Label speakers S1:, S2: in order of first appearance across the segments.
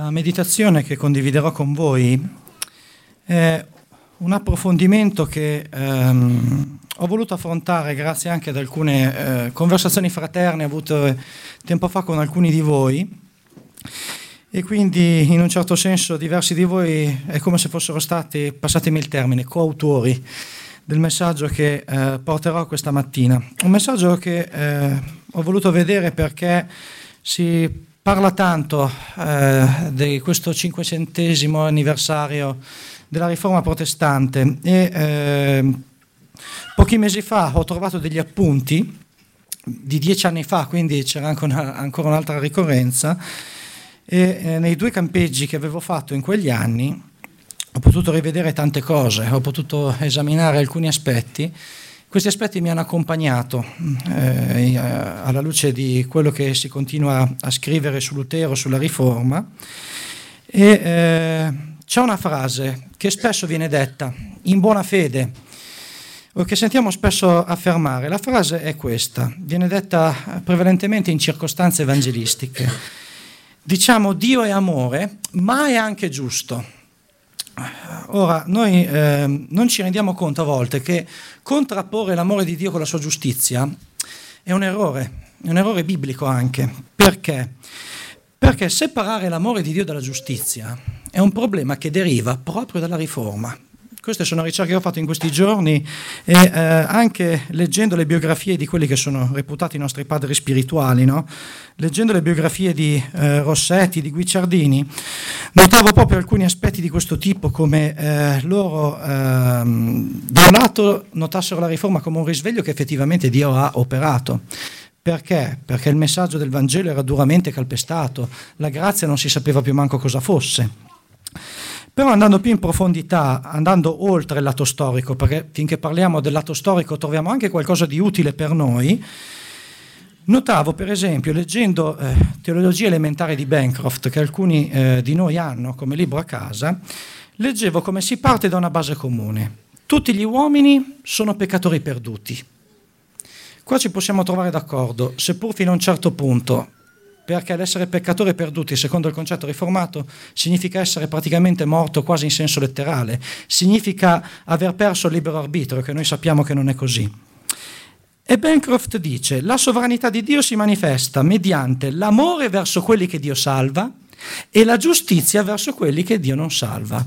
S1: La meditazione che condividerò con voi è un approfondimento che ho voluto affrontare grazie anche ad alcune conversazioni fraterne avute tempo fa con alcuni di voi, e quindi in un certo senso diversi di voi è come se fossero stati, passatemi il termine, coautori del messaggio che porterò questa mattina. Un messaggio che ho voluto vedere perché si parla tanto di questo 500° anniversario della Riforma protestante e pochi mesi fa ho trovato degli appunti di 10 anni fa, quindi c'era anche ancora un'altra ricorrenza, e nei 2 campeggi che avevo fatto in quegli anni ho potuto rivedere tante cose, ho potuto esaminare alcuni aspetti. Questi aspetti mi hanno accompagnato alla luce di quello che si continua a scrivere su Lutero, sulla Riforma, e c'è una frase che spesso viene detta in buona fede, o che sentiamo spesso affermare. La frase è questa, viene detta prevalentemente in circostanze evangelistiche. Diciamo: Dio è amore, ma è anche giusto. Ora, noi non ci rendiamo conto a volte che contrapporre l'amore di Dio con la sua giustizia è un errore biblico anche. Perché? Perché separare l'amore di Dio dalla giustizia è un problema che deriva proprio dalla Riforma. Queste sono ricerche che ho fatto in questi giorni e anche leggendo le biografie di quelli che sono reputati i nostri padri spirituali, no? Leggendo le biografie di Rossetti, di Guicciardini, notavo proprio alcuni aspetti di questo tipo, come loro da un lato notassero la Riforma come un risveglio che effettivamente Dio ha operato. Perché? Perché il messaggio del Vangelo era duramente calpestato, la grazia non si sapeva più manco cosa fosse. Però andando più in profondità, andando oltre il lato storico, perché finché parliamo del lato storico troviamo anche qualcosa di utile per noi, notavo per esempio, leggendo Teologia elementare di Bancroft, che alcuni di noi hanno come libro a casa, leggevo come si parte da una base comune. Tutti gli uomini sono peccatori perduti. Qua ci possiamo trovare d'accordo, seppur fino a un certo punto, perché l'essere peccatore perduti, secondo il concetto riformato, significa essere praticamente morto quasi in senso letterale, significa aver perso il libero arbitrio, che noi sappiamo che non è così. E Bancroft dice: la sovranità di Dio si manifesta mediante l'amore verso quelli che Dio salva e la giustizia verso quelli che Dio non salva.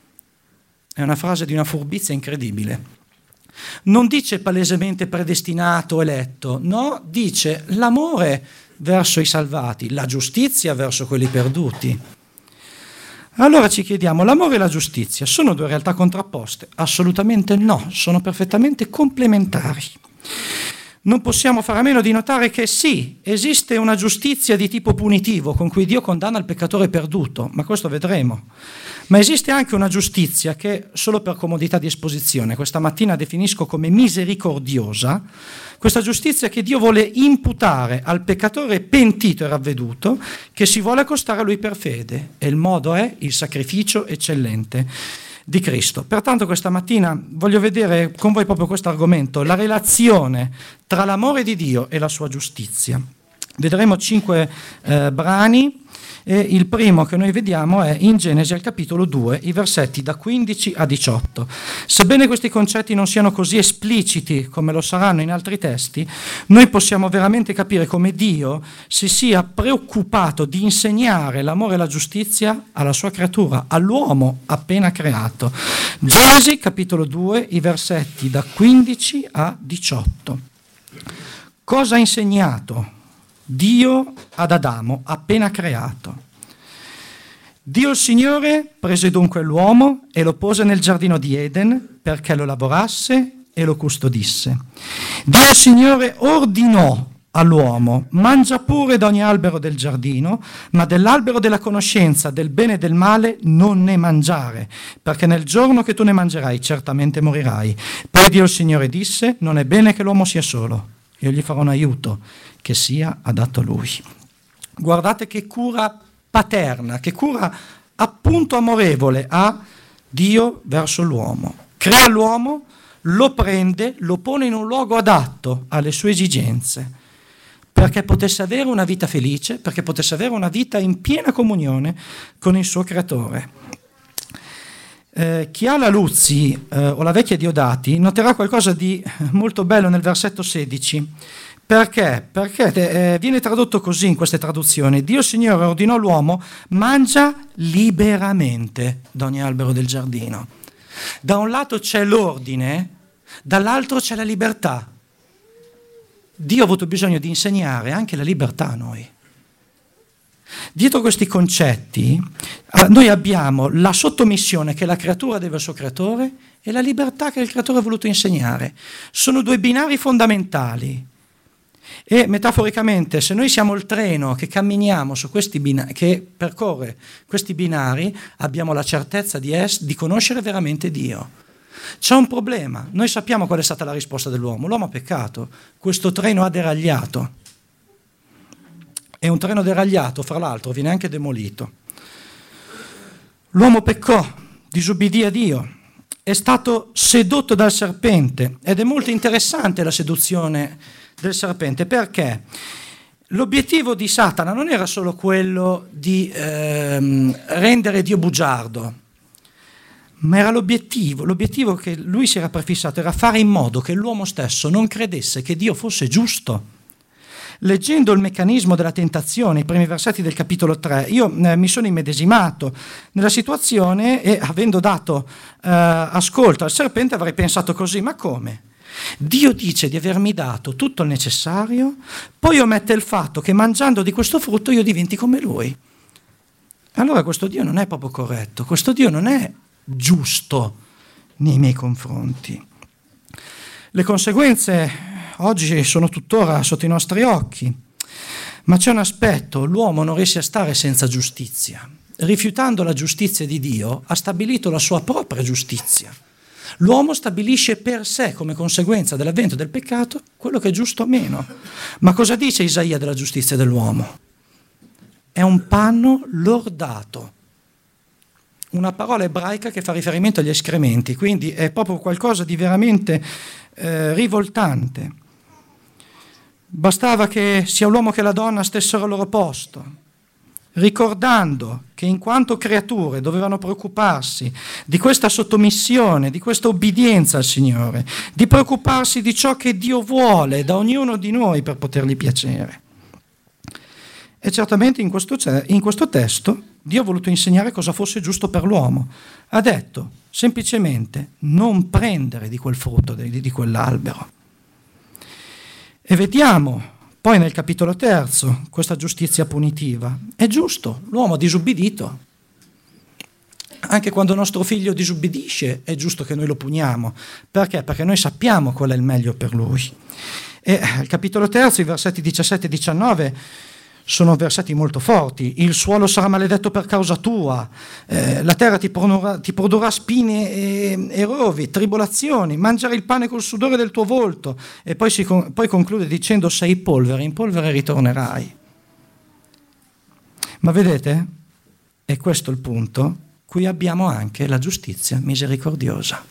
S1: È una frase di una furbizia incredibile. Non dice palesemente predestinato o eletto, no, dice l'amore verso i salvati, la giustizia verso quelli perduti. Allora ci chiediamo, l'amore e la giustizia sono 2 realtà contrapposte? Assolutamente no, sono perfettamente complementari. Non possiamo fare a meno di notare che sì, esiste una giustizia di tipo punitivo con cui Dio condanna il peccatore perduto, ma questo vedremo. Ma esiste anche una giustizia che, solo per comodità di esposizione, questa mattina definisco come misericordiosa, questa giustizia che Dio vuole imputare al peccatore pentito e ravveduto che si vuole accostare a Lui per fede, e il modo è il sacrificio eccellente di Cristo. Pertanto questa mattina voglio vedere con voi proprio questo argomento, la relazione tra l'amore di Dio e la sua giustizia. Vedremo 5 brani. E il primo che noi vediamo è in Genesi al capitolo 2, i versetti da 15 a 18. Sebbene questi concetti non siano così espliciti come lo saranno in altri testi, noi possiamo veramente capire come Dio si sia preoccupato di insegnare l'amore e la giustizia alla sua creatura, all'uomo appena creato. Genesi capitolo 2, i versetti da 15 a 18. Cosa ha insegnato Dio ad Adamo appena creato? Dio il Signore prese dunque l'uomo e lo pose nel giardino di Eden perché lo lavorasse e lo custodisse. Dio il Signore ordinò all'uomo: mangia pure da ogni albero del giardino, ma dell'albero della conoscenza del bene e del male non ne mangiare, perché nel giorno che tu ne mangerai certamente morirai. Poi Dio il Signore disse: non è bene che l'uomo sia solo, io gli farò un aiuto che sia adatto a lui. Guardate che cura paterna, che cura appunto amorevole ha Dio verso l'uomo. Crea l'uomo, lo prende, lo pone in un luogo adatto alle sue esigenze. perché potesse avere una vita felice, perché potesse avere una vita in piena comunione con il suo creatore. Chi ha la Luzzi o la vecchia Diodati noterà qualcosa di molto bello nel versetto 16. Perché? Perché viene tradotto così in queste traduzioni: Dio Signore ordinò all'uomo: mangia liberamente da ogni albero del giardino. Da un lato c'è l'ordine, dall'altro c'è la libertà. Dio ha avuto bisogno di insegnare anche la libertà a noi. Dietro questi concetti noi abbiamo la sottomissione che la creatura deve al suo creatore e la libertà che il creatore ha voluto insegnare. Sono due binari fondamentali. E metaforicamente, se noi siamo il treno che camminiamo su questi binari, che percorre questi binari, abbiamo la certezza di conoscere veramente Dio. C'è un problema, noi sappiamo qual è stata la risposta dell'uomo. L'uomo ha peccato, questo treno ha deragliato. E un treno deragliato, fra l'altro, viene anche demolito. L'uomo peccò, disubbidì a Dio, è stato sedotto dal serpente, ed è molto interessante la seduzione del serpente, perché l'obiettivo di Satana non era solo quello di rendere Dio bugiardo, ma era l'obiettivo che lui si era prefissato era fare in modo che l'uomo stesso non credesse che Dio fosse giusto. Leggendo il meccanismo della tentazione, i primi versetti del capitolo 3, io mi sono immedesimato nella situazione e, avendo dato ascolto al serpente, avrei pensato così: ma come? Dio dice di avermi dato tutto il necessario, poi omette il fatto che mangiando di questo frutto io diventi come lui. Allora questo Dio non è proprio corretto, questo Dio non è giusto nei miei confronti. Le conseguenze oggi sono tuttora sotto i nostri occhi, ma c'è un aspetto: l'uomo non riesce a stare senza giustizia. Rifiutando la giustizia di Dio, ha stabilito la sua propria giustizia. L'uomo stabilisce per sé, come conseguenza dell'avvento del peccato, quello che è giusto o meno. Ma cosa dice Isaia della giustizia dell'uomo? È un panno lordato. Una parola ebraica che fa riferimento agli escrementi, quindi è proprio qualcosa di veramente rivoltante. Bastava che sia l'uomo che la donna stessero al loro posto, ricordando che in quanto creature dovevano preoccuparsi di questa sottomissione, di questa obbedienza al Signore, di preoccuparsi di ciò che Dio vuole da ognuno di noi per potergli piacere. E certamente in questo testo Dio ha voluto insegnare cosa fosse giusto per l'uomo. Ha detto semplicemente: non prendere di quel frutto, di quell'albero. E vediamo poi nel capitolo 3 questa giustizia punitiva. È giusto, l'uomo ha disubbidito. Anche quando nostro figlio disubbidisce è giusto che noi lo puniamo. Perché? Perché noi sappiamo qual è il meglio per lui. E il capitolo 3, i versetti 17 e 19, sono versetti molto forti. Il suolo sarà maledetto per causa tua, la terra ti produrrà spine e rovi, tribolazioni, mangerai il pane col sudore del tuo volto. E poi conclude dicendo: sei polvere, in polvere ritornerai. Ma vedete, è questo il punto: qui abbiamo anche la giustizia misericordiosa.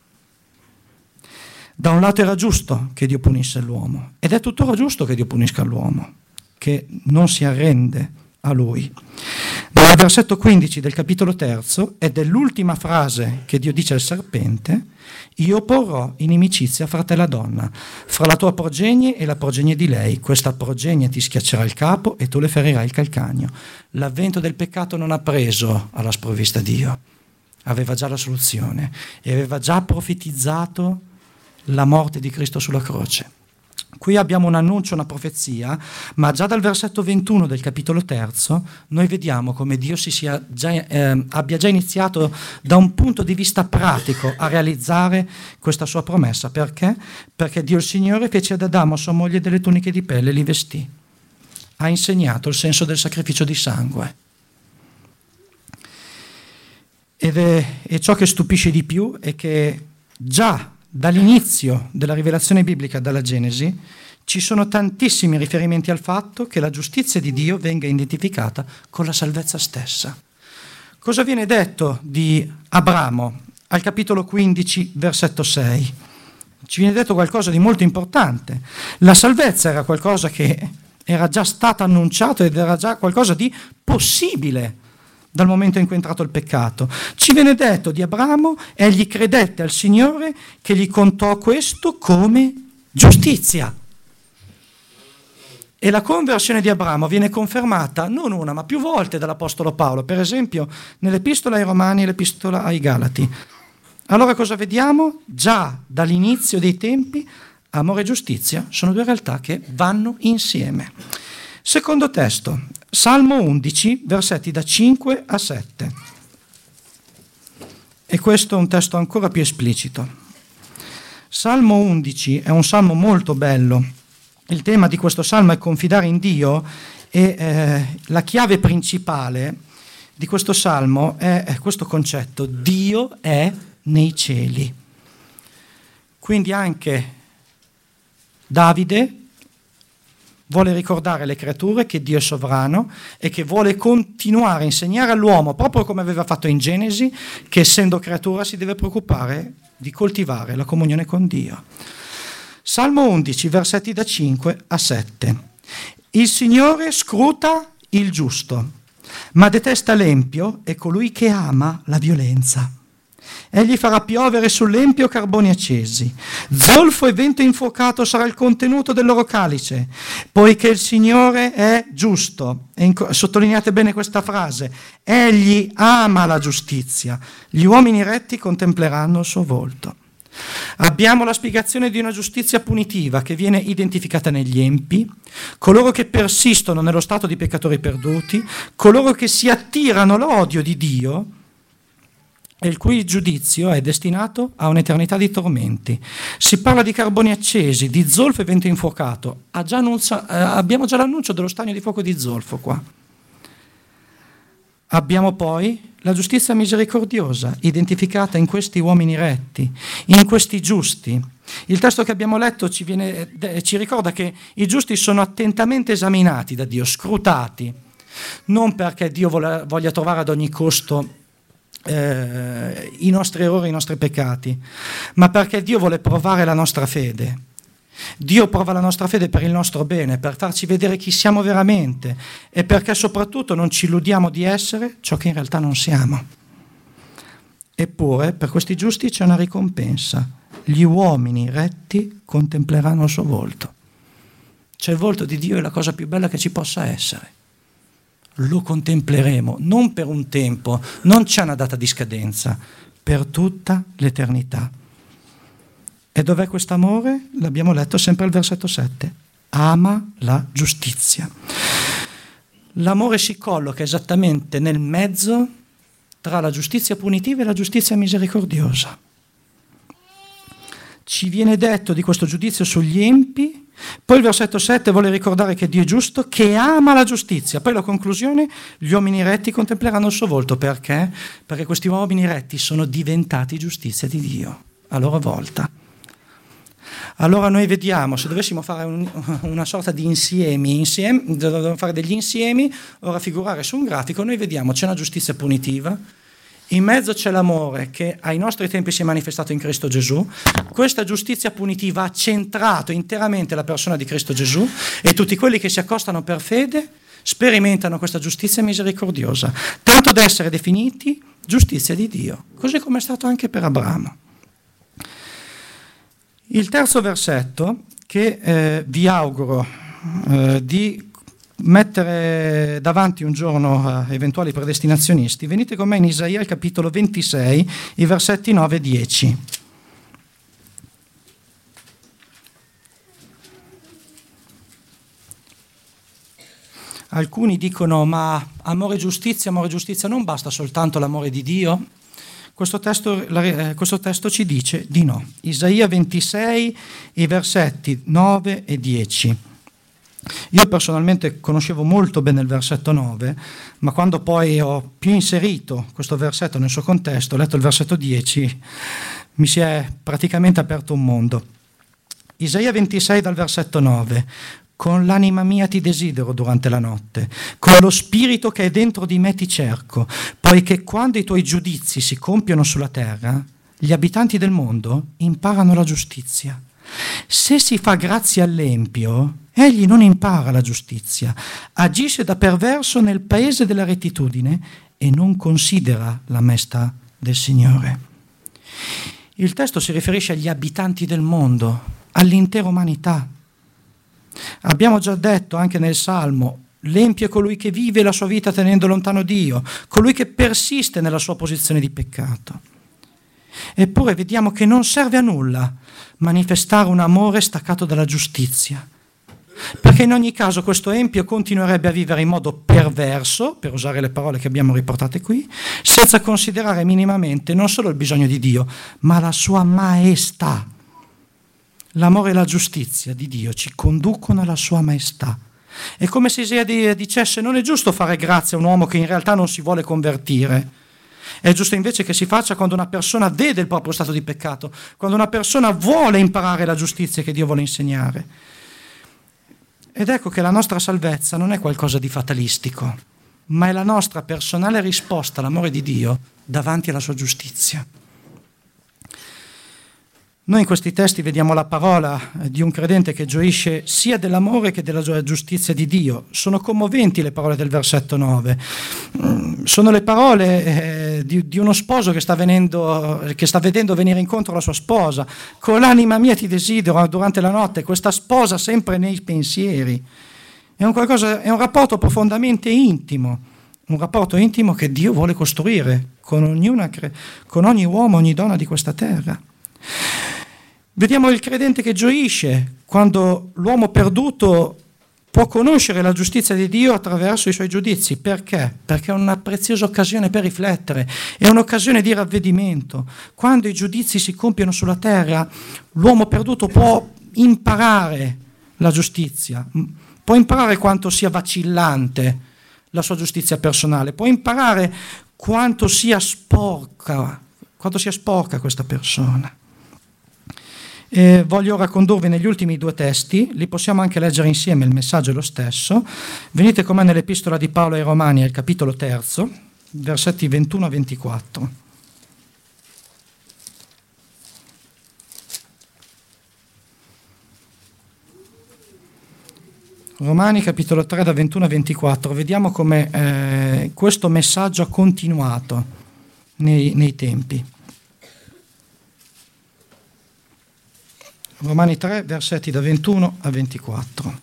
S1: Da un lato era giusto che Dio punisse l'uomo, ed è tuttora giusto che Dio punisca l'uomo, che non si arrende a lui. Nel versetto 15 del capitolo 3, ed è l'ultima frase che Dio dice al serpente: io porrò inimicizia fra te e la donna, fra la tua progenie e la progenie di lei, questa progenie ti schiaccerà il capo e tu le ferirai il calcagno. L'avvento del peccato non ha preso alla sprovvista Dio, aveva già la soluzione e aveva già profetizzato la morte di Cristo sulla croce. Qui abbiamo un annuncio, una profezia, ma già dal versetto 21 del capitolo 3 noi vediamo come Dio abbia già iniziato da un punto di vista pratico a realizzare questa sua promessa. Perché? Perché Dio il Signore fece ad Adamo, sua moglie, delle tuniche di pelle e li vestì. Ha insegnato il senso del sacrificio di sangue. E ciò che stupisce di più è che già dall'inizio della rivelazione biblica, dalla Genesi, ci sono tantissimi riferimenti al fatto che la giustizia di Dio venga identificata con la salvezza stessa. Cosa viene detto di Abramo al capitolo 15, versetto 6? Ci viene detto qualcosa di molto importante. La salvezza era qualcosa che era già stato annunciato ed era già qualcosa di possibile dal momento in cui è entrato il peccato. Ci viene detto di Abramo: egli credette al Signore che gli contò questo come giustizia. E la conversione di Abramo viene confermata non una ma più volte dall'Apostolo Paolo, per esempio nell'Epistola ai Romani e l'Epistola ai Galati. Allora cosa vediamo? Già dall'inizio dei tempi amore e giustizia sono due realtà che vanno insieme. Secondo testo, Salmo 11, versetti da 5 a 7. E questo è un testo ancora più esplicito. Salmo 11 è un salmo molto bello. Il tema di questo salmo è confidare in Dio e la chiave principale di questo salmo è questo concetto: Dio è nei cieli. Quindi anche Davide vuole ricordare alle creature che Dio è sovrano e che vuole continuare a insegnare all'uomo, proprio come aveva fatto in Genesi, che essendo creatura si deve preoccupare di coltivare la comunione con Dio. Salmo 11, versetti da 5 a 7. Il Signore scruta il giusto, ma detesta l'empio e colui che ama la violenza. Egli farà piovere sull'empio carboni accesi. Zolfo e vento infuocato sarà il contenuto del loro calice, poiché il Signore è giusto. E sottolineate bene questa frase: egli ama la giustizia. Gli uomini retti contempleranno il suo volto. Abbiamo la spiegazione di una giustizia punitiva che viene identificata negli empi, coloro che persistono nello stato di peccatori perduti, coloro che si attirano l'odio di Dio e il cui giudizio è destinato a un'eternità di tormenti. Si parla di carboni accesi, di zolfo e vento infuocato. Abbiamo già l'annuncio dello stagno di fuoco di zolfo qua. Abbiamo poi la giustizia misericordiosa, identificata in questi uomini retti, in questi giusti. Il testo che abbiamo letto ci ricorda che i giusti sono attentamente esaminati da Dio, scrutati, non perché Dio voglia trovare ad ogni costo i nostri errori, i nostri peccati, ma perché Dio vuole provare la nostra fede. Dio prova la nostra fede per il nostro bene, per farci vedere chi siamo veramente e perché soprattutto non ci illudiamo di essere ciò che in realtà non siamo. Eppure per questi giusti c'è una ricompensa: gli uomini retti contempleranno il suo volto. Cioè il volto di Dio è la cosa più bella che ci possa essere. Lo contempleremo non per un tempo, non c'è una data di scadenza, per tutta l'eternità. E dov'è questo amore? L'abbiamo letto sempre al versetto 7. Ama la giustizia. L'amore si colloca esattamente nel mezzo tra la giustizia punitiva e la giustizia misericordiosa. Ci viene detto di questo giudizio sugli empi, poi il versetto 7 vuole ricordare che Dio è giusto, che ama la giustizia. Poi la conclusione: gli uomini retti contempleranno il suo volto. Perché? Perché questi uomini retti sono diventati giustizia di Dio a loro volta. Allora noi vediamo, se dovessimo fare una sorta di insiemi, dobbiamo fare degli insiemi o raffigurare su un grafico, noi vediamo c'è una giustizia punitiva, in mezzo c'è l'amore che ai nostri tempi si è manifestato in Cristo Gesù. Questa giustizia punitiva ha centrato interamente la persona di Cristo Gesù e tutti quelli che si accostano per fede sperimentano questa giustizia misericordiosa, tanto da essere definiti giustizia di Dio, così come è stato anche per Abramo. Il terzo versetto che vi auguro di mettere davanti un giorno a eventuali predestinazionisti, venite con me in Isaia, il capitolo 26, i versetti 9 e 10. Alcuni dicono: ma amore e giustizia non basta soltanto l'amore di Dio? Questo testo ci dice di no. Isaia 26, i versetti 9 e 10. Io personalmente conoscevo molto bene il versetto 9, ma quando poi ho più inserito questo versetto nel suo contesto, ho letto il versetto 10, mi si è praticamente aperto un mondo. Isaia 26 dal versetto 9. Con l'anima mia ti desidero durante la notte, con lo spirito che è dentro di me ti cerco, poiché quando i tuoi giudizi si compiono sulla terra, gli abitanti del mondo imparano la giustizia. Se si fa grazia all'empio, Egli non impara la giustizia, agisce da perverso nel paese della rettitudine e non considera la maestà del Signore. Il testo si riferisce agli abitanti del mondo, all'intera umanità. Abbiamo già detto anche nel Salmo, l'empio è colui che vive la sua vita tenendo lontano Dio, colui che persiste nella sua posizione di peccato. Eppure vediamo che non serve a nulla manifestare un amore staccato dalla giustizia, perché in ogni caso questo empio continuerebbe a vivere in modo perverso, per usare le parole che abbiamo riportate qui, senza considerare minimamente non solo il bisogno di Dio, ma la sua maestà. L'amore e la giustizia di Dio ci conducono alla sua maestà. È come se Isaia dicesse: non è giusto fare grazia a un uomo che in realtà non si vuole convertire. È giusto invece che si faccia quando una persona vede il proprio stato di peccato, quando una persona vuole imparare la giustizia che Dio vuole insegnare. Ed ecco che la nostra salvezza non è qualcosa di fatalistico, ma è la nostra personale risposta all'amore di Dio davanti alla sua giustizia. Noi in questi testi vediamo la parola di un credente che gioisce sia dell'amore che della giustizia di Dio. Sono commoventi le parole del versetto 9. Sono le parole di uno sposo che sta vedendo venire incontro alla sua sposa. Con l'anima mia ti desidero durante la notte, questa sposa sempre nei pensieri. È un rapporto profondamente intimo, un rapporto intimo che Dio vuole costruire con ogni uomo, ogni donna di questa terra. Vediamo il credente che gioisce quando l'uomo perduto può conoscere la giustizia di Dio attraverso i suoi giudizi. Perché? Perché è una preziosa occasione per riflettere, è un'occasione di ravvedimento. Quando i giudizi si compiono sulla terra, l'uomo perduto può imparare la giustizia, può imparare quanto sia vacillante la sua giustizia personale, può imparare quanto sia sporca questa persona. Voglio ora condurvi negli ultimi due testi, li possiamo anche leggere insieme, il messaggio è lo stesso. Venite con me nell'epistola di Paolo ai Romani, al capitolo 3, versetti 21 a 24. Romani, capitolo 3, da 21 a 24. Vediamo come questo messaggio ha continuato nei tempi. Romani 3, versetti da 21 a 24.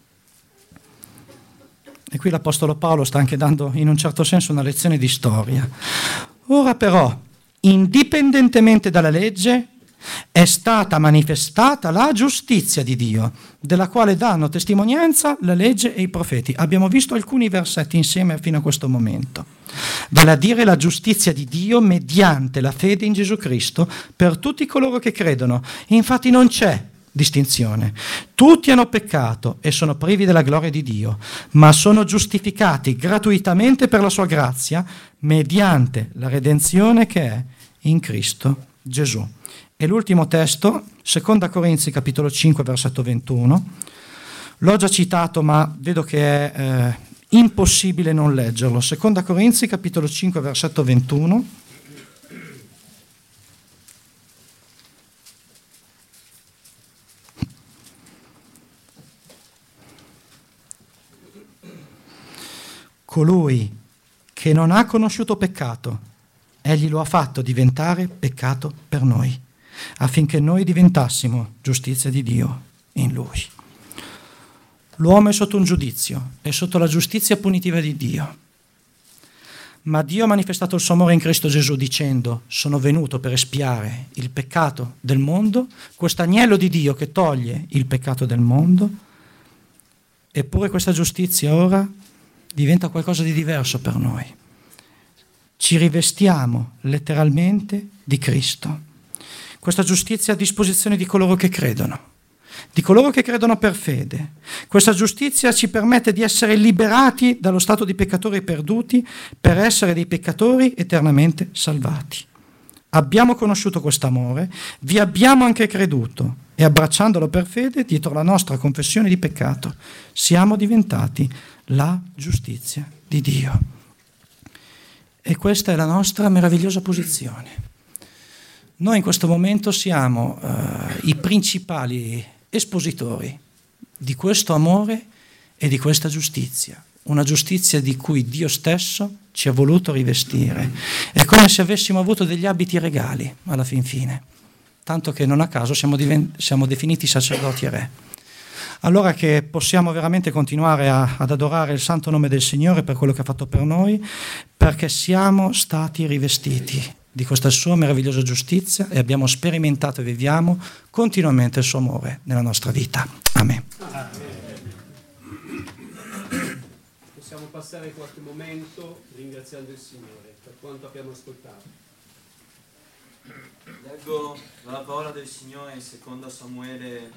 S1: E qui l'Apostolo Paolo sta anche dando in un certo senso una lezione di storia. Ora però, indipendentemente dalla legge, è stata manifestata la giustizia di Dio, della quale danno testimonianza la legge e i profeti. Abbiamo visto alcuni versetti insieme fino a questo momento. Vale a dire la giustizia di Dio mediante la fede in Gesù Cristo per tutti coloro che credono. Infatti non c'è distinzione. Tutti hanno peccato e sono privi della gloria di Dio, ma sono giustificati gratuitamente per la sua grazia mediante la redenzione che è in Cristo Gesù. E l'ultimo testo, 2 Corinzi capitolo 5 versetto 21. L'ho già citato, ma vedo che è impossibile non leggerlo. 2 Corinzi capitolo 5 versetto 21. Colui che non ha conosciuto peccato, egli lo ha fatto diventare peccato per noi, affinché noi diventassimo giustizia di Dio in Lui. L'uomo è sotto un giudizio, è sotto la giustizia punitiva di Dio. Ma Dio ha manifestato il suo amore in Cristo Gesù dicendo: sono venuto per espiare il peccato del mondo, questo agnello di Dio che toglie il peccato del mondo. Eppure questa giustizia ora diventa qualcosa di diverso per noi. Ci rivestiamo letteralmente di Cristo. Questa giustizia è a disposizione di coloro che credono per fede. Questa giustizia ci permette di essere liberati dallo stato di peccatori perduti per essere dei peccatori eternamente salvati. Abbiamo conosciuto quest'amore, vi abbiamo anche creduto e abbracciandolo per fede, dietro la nostra confessione di peccato, siamo diventati la giustizia di Dio. E questa è la nostra meravigliosa posizione. Noi in questo momento siamo i principali espositori di questo amore e di questa giustizia, una giustizia di cui Dio stesso ci ha voluto rivestire. È come se avessimo avuto degli abiti regali alla fin fine, tanto che non a caso siamo definiti sacerdoti e re. Allora che possiamo veramente continuare ad adorare il santo nome del Signore per quello che ha fatto per noi, perché siamo stati rivestiti di questa sua meravigliosa giustizia e abbiamo sperimentato e viviamo continuamente il suo amore nella nostra vita. Amen.
S2: Possiamo passare qualche momento ringraziando il Signore per quanto abbiamo ascoltato.
S3: Leggo la parola del Signore in 2 Samuele